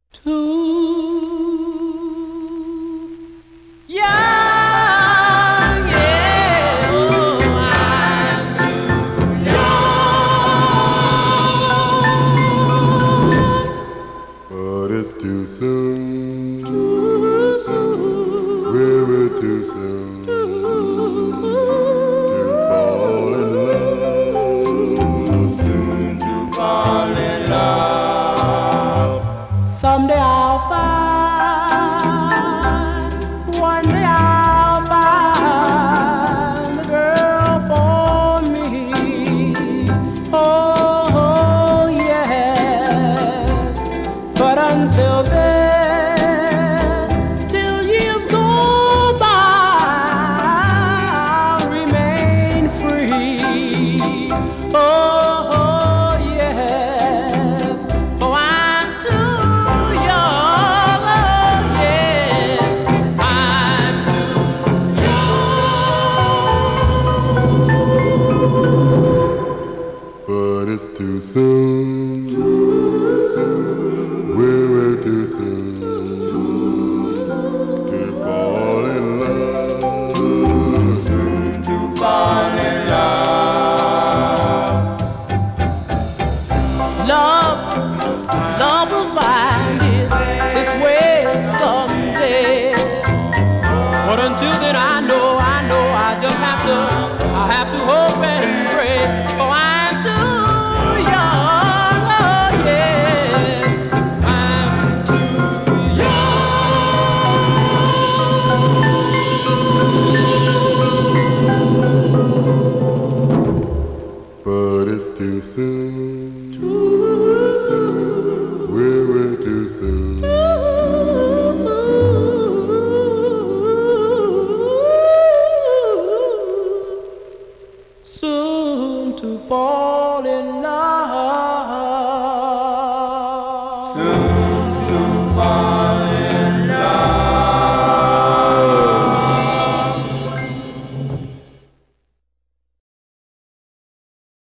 Too young, yeah, oh, I'm too young, But it's too soon. too soon, We're too soon too to fall in soon, love. too soon to fall in love. Someday I'll find, one day I'll find a girl for me. Oh, yes, but until then.